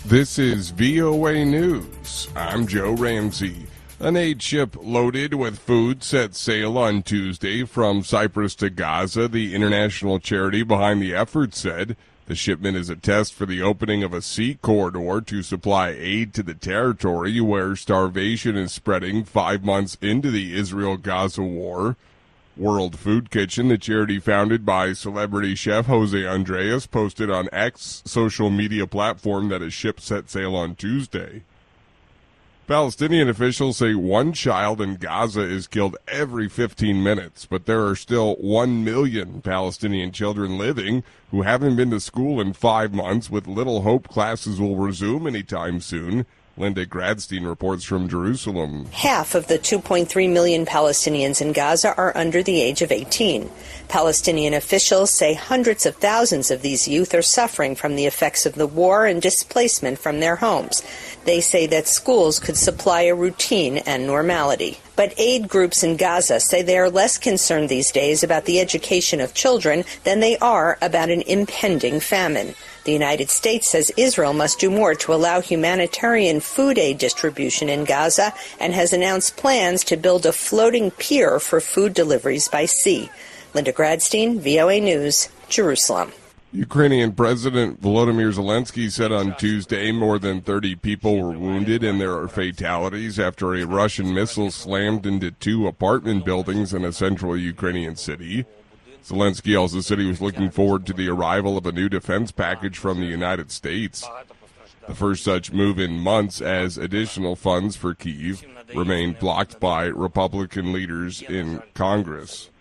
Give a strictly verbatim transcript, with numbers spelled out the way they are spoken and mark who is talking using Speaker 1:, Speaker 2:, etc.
Speaker 1: This is V O A News. I'm Joe Ramsey. An aid ship loaded with food set sail on Tuesday from Cyprus to Gaza, the international charity behind the effort said. The shipment is a test for the opening of a sea corridor to supply aid to the territory where starvation is spreading five months into the Israel-Gaza war. World Food Kitchen, the charity founded by celebrity chef Jose Andres, posted on X social media platform that a ship set sail on Tuesday. Palestinian officials say one child in Gaza is killed every fifteen minutes, but there are still one million Palestinian children living who haven't been to school in five months, with little hope classes will resume anytime soon. Linda Gradstein reports from Jerusalem.
Speaker 2: Half of the two point three million Palestinians in Gaza are under the age of eighteen. Palestinian officials say hundreds of thousands of these youth are suffering from the effects of the war and displacement from their homes. They say that schools could supply a routine and normality. But aid groups in Gaza say they are less concerned these days about the education of children than they are about an impending famine. The United States says Israel must do more to allow humanitarian food aid distribution in Gaza and has announced plans to build a floating pier for food deliveries by sea. Linda Gradstein, V O A News, Jerusalem.
Speaker 1: Ukrainian President Volodymyr Zelensky said on Tuesday more than thirty people were wounded and there are fatalities after a Russian missile slammed into two apartment buildings in a central Ukrainian city. Zelensky also said he was looking forward to the arrival of a new defense package from the United States. The first such move in months, as additional funds for Kyiv remain blocked by Republican leaders in Congress.